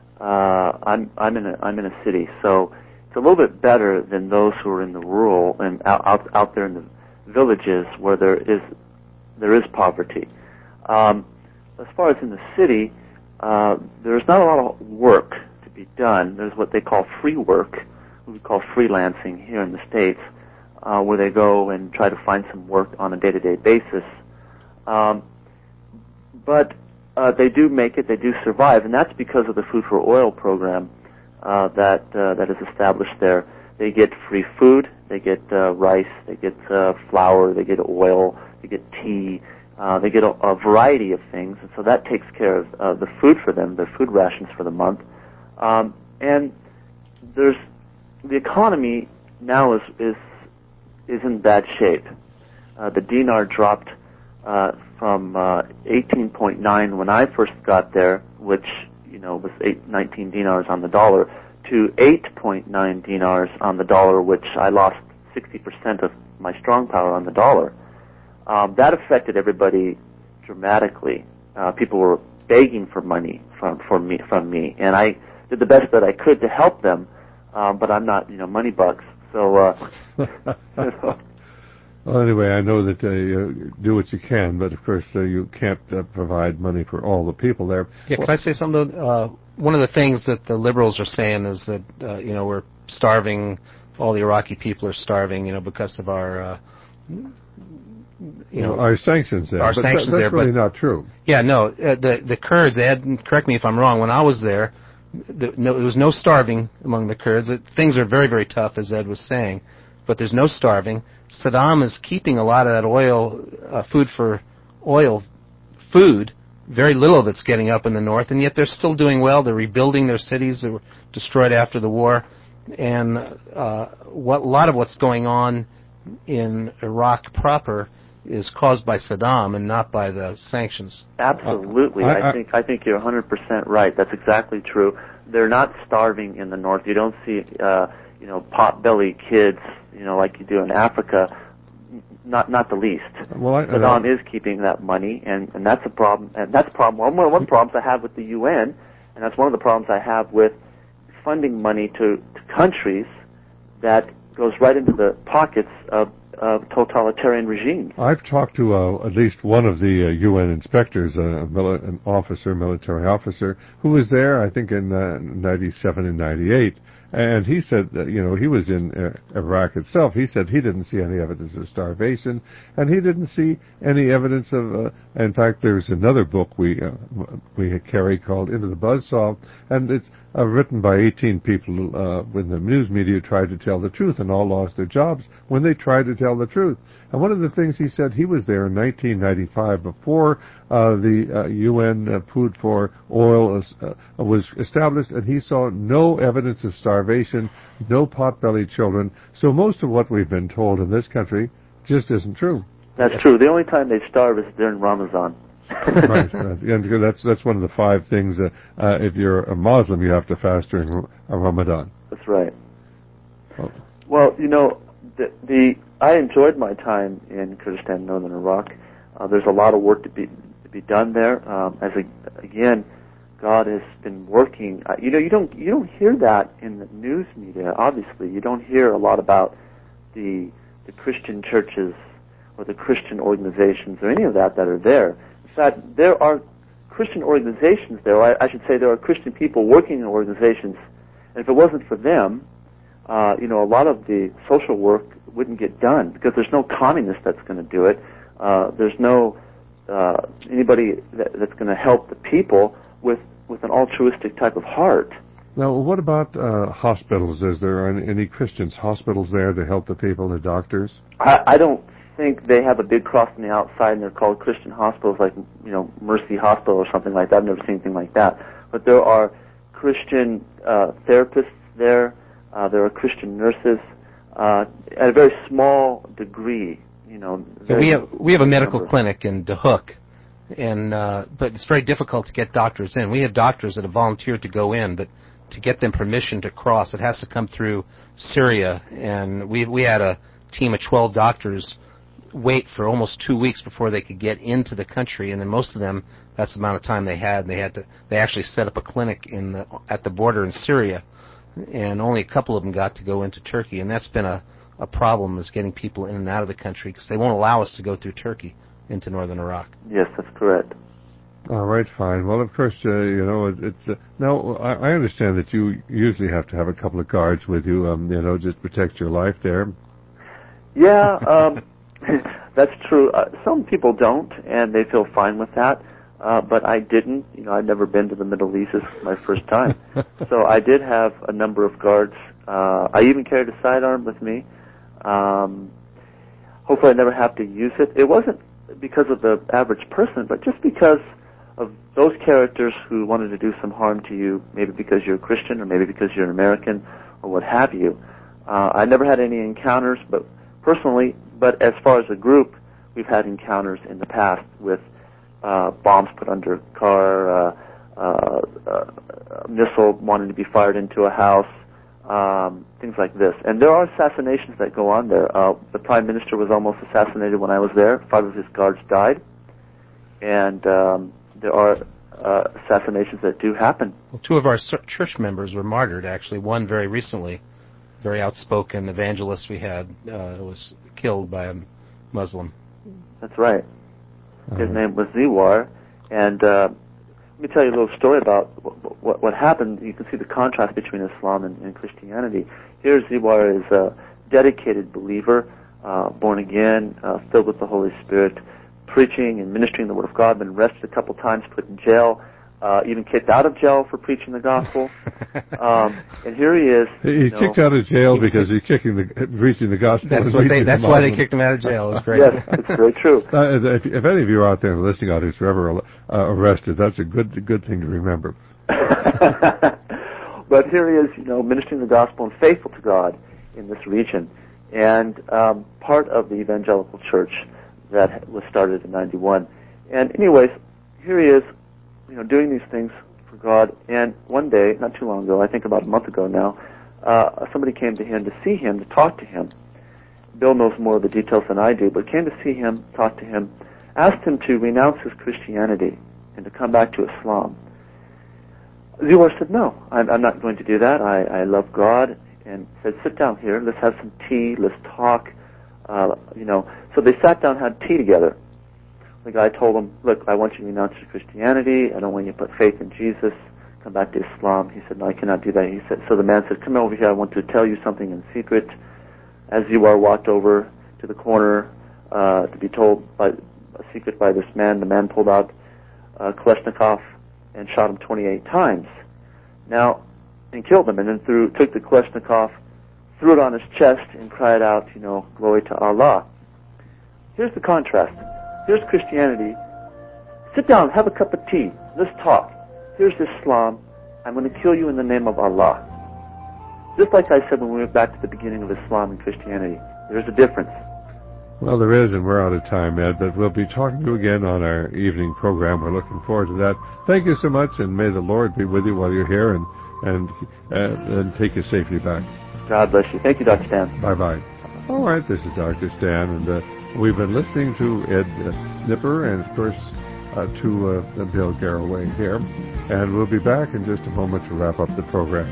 I'm in a city, so it's a little bit better than those who are in the rural and out there in the villages where there is poverty. As far as in the city, there's not a lot of work to be done. There's what they call free work, what we call freelancing here in the States, where they go and try to find some work on a day-to-day basis. But they do make it, they do survive, and that's because of the Food for Oil program that is established there. They get free food, they get rice, they get flour, they get oil, they get tea, they get a variety of things, and so that takes care of the food for them, their food rations for the month. And the economy now is in bad shape. The dinar dropped from 18.9 when I first got there, which was 19 dinars on the dollar, to 8.9 dinars on the dollar, which I lost 60% of my strong power on the dollar. That affected everybody dramatically. People were begging for money from me, and I did the best that I could to help them. But I'm not, money bucks. So, Well, anyway, I know that you do what you can, but of course you can't provide money for all the people there. Yeah, can I say something? One of the things that the liberals are saying is that we're starving. All the Iraqi people are starving, because of our our sanctions there. Our sanctions that's there, really not true. Yeah, no. The Kurds, Ed, correct me if I'm wrong. When I was there, there was no starving among the Kurds. Things are very, very tough, as Ed was saying, but there's no starving. Saddam is keeping a lot of that oil, food. Very little of it's getting up in the north, and yet they're still doing well. They're rebuilding their cities that were destroyed after the war, and a lot of what's going on in Iraq proper is caused by Saddam and not by the sanctions. Absolutely. I think you're 100% right. That's exactly true. They're not starving in the north. You don't see pot-bellied kids, like you do in Africa. Not the least. Well, Saddam is keeping that money, and that's a problem. And that's a problem. One of the problems I have with the UN, and that's one of the problems I have with funding money to countries that goes right into the pockets of totalitarian regimes. I've talked to at least one of the UN inspectors, an officer, military officer, who was there, I think, in 97 and 98. And he said that, he was in Iraq itself. He said he didn't see any evidence of starvation, and he didn't see any evidence of. In fact, there's another book we carry called Into the Buzzsaw, and it's written by 18 people when the news media tried to tell the truth, and all lost their jobs when they tried to tell the truth. And one of the things he said, he was there in 1995 before the UN Food for Oil was established, and he saw no evidence of starvation, no pot-bellied children. So most of what we've been told in this country just isn't true. That's true. The only time they starve is during Ramadan. Right. And that's one of the 5 things. If you're a Muslim, you have to fast during Ramadan. That's right. Well, I enjoyed my time in Kurdistan, northern Iraq. There's a lot of work to be done there. Again, God has been working. You don't hear that in the news media. Obviously, you don't hear a lot about the Christian churches or the Christian organizations or any of that are there. In fact, there are Christian organizations there. I should say there are Christian people working in organizations. And if it wasn't for them, a lot of the social work wouldn't get done because there's no communist that's going to do it. There's no anybody that's going to help the people with an altruistic type of heart. Now, what about hospitals? Is there any Christians hospitals there to help the people, the doctors? I don't think they have a big cross on the outside and they're called Christian hospitals like, Mercy Hospital or something like that. I've never seen anything like that. But there are Christian therapists there. There are Christian nurses at a very small degree. We have a medical clinic in Dahuk, but it's very difficult to get doctors in. We have doctors that have volunteered to go in, but to get them permission to cross, it has to come through Syria. And we had a team of 12 doctors wait for almost 2 weeks before they could get into the country, and then most of them, that's the amount of time they had. They actually set up a clinic at the border in Syria, and only a couple of them got to go into Turkey, and that's been a problem, is getting people in and out of the country because they won't allow us to go through Turkey into northern Iraq. Yes, that's correct. All right, fine. Well, of course, it's now I understand that you usually have to have a couple of guards with you, just protect your life there. Yeah, that's true. Some people don't, and they feel fine with that. But I didn't. I'd never been to the Middle East. This was my first time. So I did have a number of guards. I even carried a sidearm with me. Hopefully I never have to use it. It wasn't because of the average person, but just because of those characters who wanted to do some harm to you, maybe because you're a Christian or maybe because you're an American or what have you. I never had any encounters, but as far as a group, we've had encounters in the past with bombs put under a car, a missile wanting to be fired into a house, things like this. And there are assassinations that go on there. The Prime Minister was almost assassinated when I was there. 5 of his guards died. And there are assassinations that do happen. Well, 2 of our church members were martyred, actually. One very recently, very outspoken evangelist we had, was killed by a Muslim. That's right. His name was Ziwar, and let me tell you a little story about what happened. You can see the contrast between Islam and Christianity. Here, Ziwar is a dedicated believer, born again, filled with the Holy Spirit, preaching and ministering the Word of God, been arrested a couple times, put in jail, even kicked out of jail for preaching the gospel. And here he is. He's kicked out of jail because he's preaching the gospel. That's why they kicked him out of jail. It was great. Yes, it's very true. If any of you are out there listening out who's ever arrested, that's a good thing to remember. But here he is, ministering the gospel and faithful to God in this region. And part of the evangelical church that was started in 91. And anyways, here he is, doing these things for God. And one day, not too long ago, I think about a month ago now, somebody came to him to see him, to talk to him. Bill knows more of the details than I do, but came to see him, talk to him, asked him to renounce his Christianity and to come back to Islam. Ziwar said, no, I'm not going to do that. I love God. And said, sit down here, let's have some tea, let's talk. So they sat down and had tea together. The guy told him, look, I want you to renounce your Christianity. I don't want you to put faith in Jesus. Come back to Islam. He said, no, I cannot do that. He said, so the man said, come over here. I want to tell you something in secret. As Ziwar walked over to the corner to be told a secret by this man, the man pulled out Kalashnikov and shot him 28 times. Now, and killed him, and then took the Kalashnikov, threw it on his chest, and cried out, glory to Allah. Here's the contrast. Here's Christianity. Sit down, have a cup of tea. Let's talk. Here's Islam. I'm going to kill you in the name of Allah. Just like I said when we went back to the beginning of Islam and Christianity, there's a difference. Well, there is, and we're out of time, Ed, but we'll be talking to you again on our evening program. We're looking forward to that. Thank you so much, and may the Lord be with you while you're here, and take you safely back. God bless you. Thank you, Dr. Stan. Bye-bye. All right, this is Dr. Stan, and we've been listening to Ed Nipper and, of course, to Bill Garraway here. And we'll be back in just a moment to wrap up the program.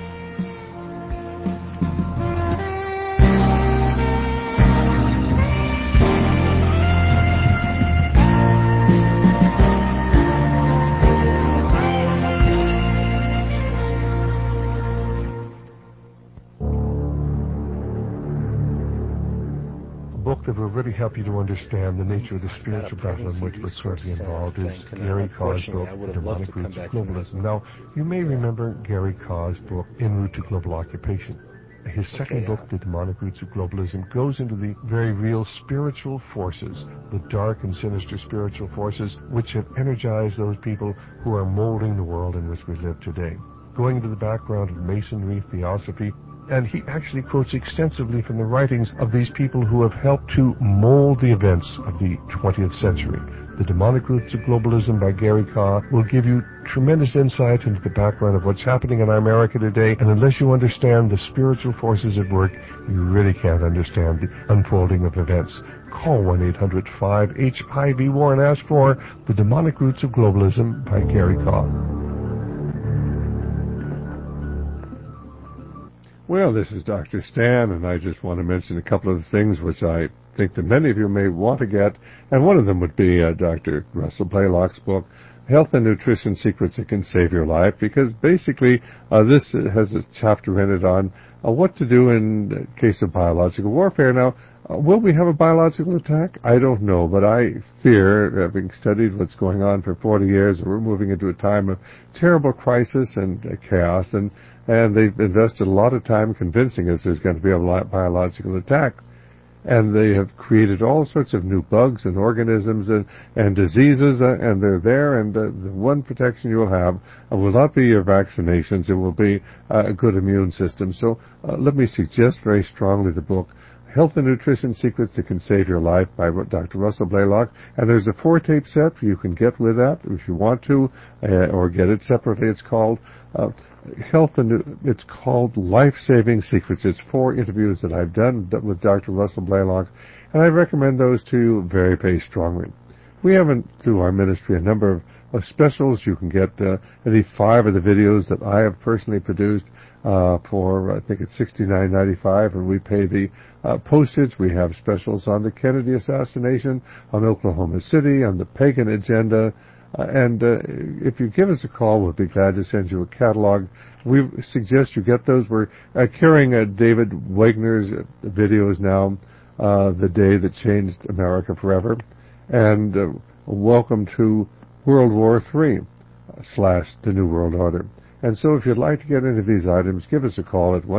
That will really help you to understand the nature of the spiritual battle in which we're currently involved is Gary Kaw's book, The Demonic Roots of Globalism. Now, you may remember Gary Kaw's book, En Route to Global Occupation. His second book, The Demonic Roots of Globalism, goes into the very real spiritual forces, the dark and sinister spiritual forces which have energized those people who are molding the world in which we live today. Going into the background of Masonry, Theosophy, and he actually quotes extensively from the writings of these people who have helped to mold the events of the 20th century. The Demonic Roots of Globalism by Gary Kaw will give you tremendous insight into the background of what's happening in America today, and unless you understand the spiritual forces at work, you really can't understand the unfolding of events. Call 1-800-5HIV-WAR and ask for The Demonic Roots of Globalism by Gary Kaw. Well, this is Dr. Stan, and I just want to mention a couple of things which I think that many of you may want to get, and one of them would be Dr. Russell Blaylock's book, Health and Nutrition Secrets That Can Save Your Life, because basically this has a chapter in it on what to do in case of biological warfare. Now, will we have a biological attack? I don't know, but I fear, having studied what's going on for 40 years, we're moving into a time of terrible crisis and chaos, and they've invested a lot of time convincing us there's going to be a biological attack. And they have created all sorts of new bugs and organisms and diseases, and they're there, and the one protection you'll have will not be your vaccinations, it will be a good immune system. So let me suggest very strongly the book, Health and Nutrition Secrets That Can Save Your Life by Dr. Russell Blaylock. And there's a 4-tape set you can get with that if you want to, or get it separately. It's called it's called Life-Saving Secrets. It's 4 interviews that I've done with Dr. Russell Blaylock, and I recommend those to you very strongly. We have, through our ministry, a number of specials. You can get any 5 of the videos that I have personally produced for, I think it's $69.95, and we pay the postage. We have specials on the Kennedy assassination, on Oklahoma City, on the pagan agenda, and if you give us a call, we'll be glad to send you a catalog. We suggest you get those. We're carrying David Wagner's videos now, The Day That Changed America Forever, and Welcome to World War III / The New World Order. And so if you'd like to get any of these items, give us a call at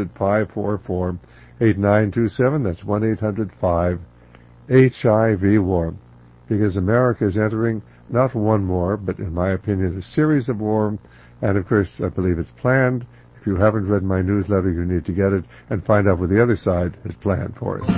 1-800-544-8927. That's 1-800-5-HIV-WAR. Because America is entering not one war, but in my opinion, a series of war. And of course, I believe it's planned. If you haven't read my newsletter, you need to get it and find out what the other side has planned for us.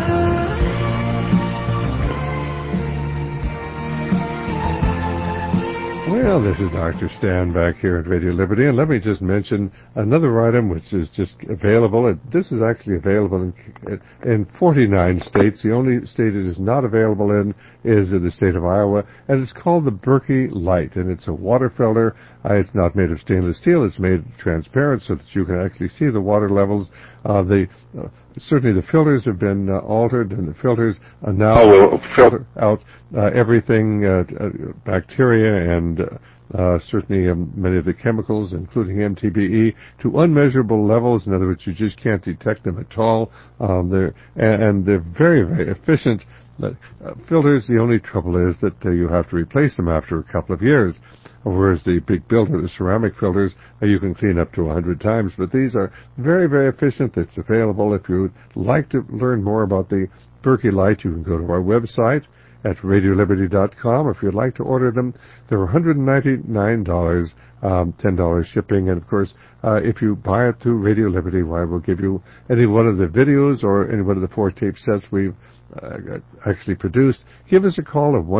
Well, this is Dr. Stan back here at Radio Liberty, and let me just mention another item which is just available. This is actually available in 49 states. The only state it is not available in is the state of Iowa, and it's called the Berkey Light, and it's a water filter. It's not made of stainless steel. It's made transparent so that you can actually see the water levels Certainly the filters have been altered, and the filters now will filter out everything, bacteria and certainly many of the chemicals, including MTBE, to unmeasurable levels. In other words, you just can't detect them at all. They're very, very efficient filters. The only trouble is that you have to replace them after a couple of years, whereas the big filter, the ceramic filters, you can clean up to 100 times. But these are very, very efficient. It's available. If you would like to learn more about the Berkey Light, you can go to our website at RadioLiberty.com. If you'd like to order them, they're $199, $10 shipping. And, of course, if you buy it through Radio Liberty, we'll give you any one of the videos or any one of the 4 tape sets we've actually produced. Give us a call at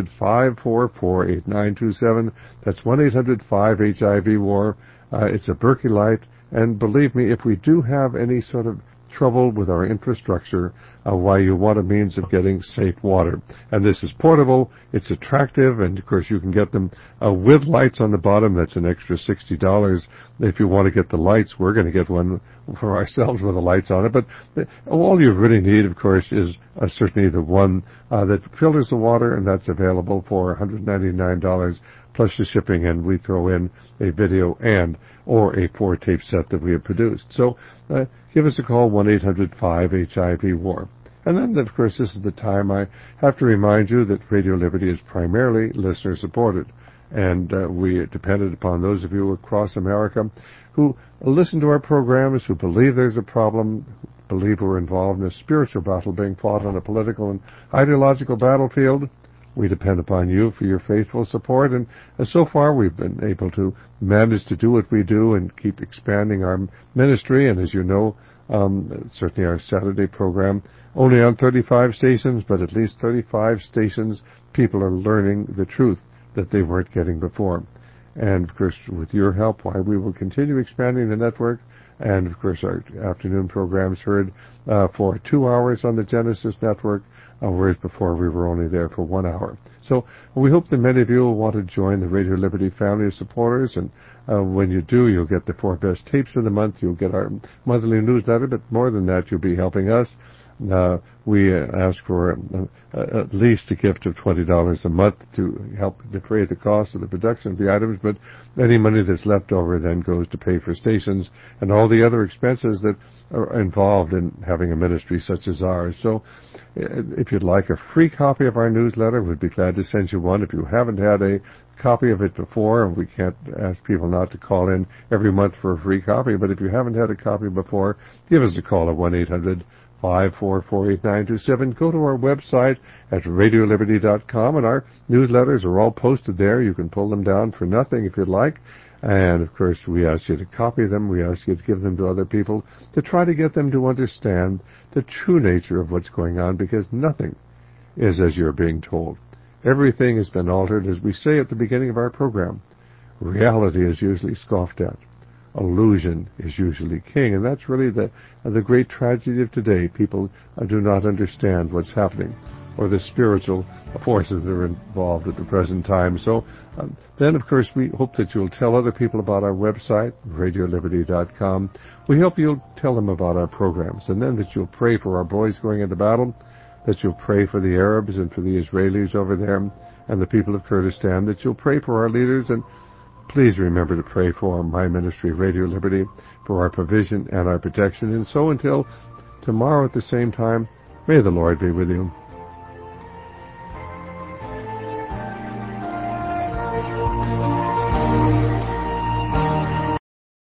1-800-544-8927. That's 1-800-5-HIV-WAR. It's a Berkey Light. And believe me, if we do have any sort of trouble with our infrastructure, why you want a means of getting safe water. And this is portable, it's attractive, and of course you can get them with lights on the bottom. That's an extra $60. If you want to get the lights, we're going to get one for ourselves with the lights on it. But all you really need, of course, is certainly the one that filters the water, and that's available for $199 plus the shipping, and we throw in a video or a 4 tape set that we have produced. So give us a call, 1-800-5-HIV-WAR. And then, of course, this is the time I have to remind you that Radio Liberty is primarily listener-supported. And we depended upon those of you across America who listen to our programs, who believe there's a problem, believe we're involved in a spiritual battle being fought on a political and ideological battlefield. We depend upon you for your faithful support, and so far we've been able to manage to do what we do and keep expanding our ministry. And as you know, certainly our Saturday program, only on 35 stations, but at least 35 stations, people are learning the truth that they weren't getting before. And, of course, with your help, we will continue expanding the network. And, of course, our afternoon programs heard for 2 hours on the Genesis Network, whereas before we were only there for 1 hour. So we hope that many of you will want to join the Radio Liberty family of supporters, and when you do, you'll get the 4 best tapes of the month, you'll get our monthly newsletter, but more than that, you'll be helping us. We ask for at least a gift of $20 a month to help defray the cost of the production of the items, but any money that's left over then goes to pay for stations and all the other expenses that are involved in having a ministry such as ours. So if you'd like a free copy of our newsletter, we'd be glad to send you one. If you haven't had a copy of it before, and we can't ask people not to call in every month for a free copy, but if you haven't had a copy before, give us a call at 1-800-544-8927. Go to our website at RadioLiberty.com, and our newsletters are all posted there. You can pull them down for nothing if you'd like. And, of course, we ask you to copy them. We ask you to give them to other people to try to get them to understand the true nature of what's going on, because nothing is as you're being told. Everything has been altered. As we say at the beginning of our program, reality is usually scoffed at. Illusion is usually king, and that's really the great tragedy of today. People do not understand what's happening, or the spiritual forces that are involved at the present time. So then, of course, we hope that you'll tell other people about our website, RadioLiberty.com. We hope you'll tell them about our programs, and then that you'll pray for our boys going into battle, that you'll pray for the Arabs and for the Israelis over there and the people of Kurdistan, that you'll pray for our leaders, and please remember to pray for my ministry, Radio Liberty, for our provision and our protection. And so until tomorrow at the same time, may the Lord be with you.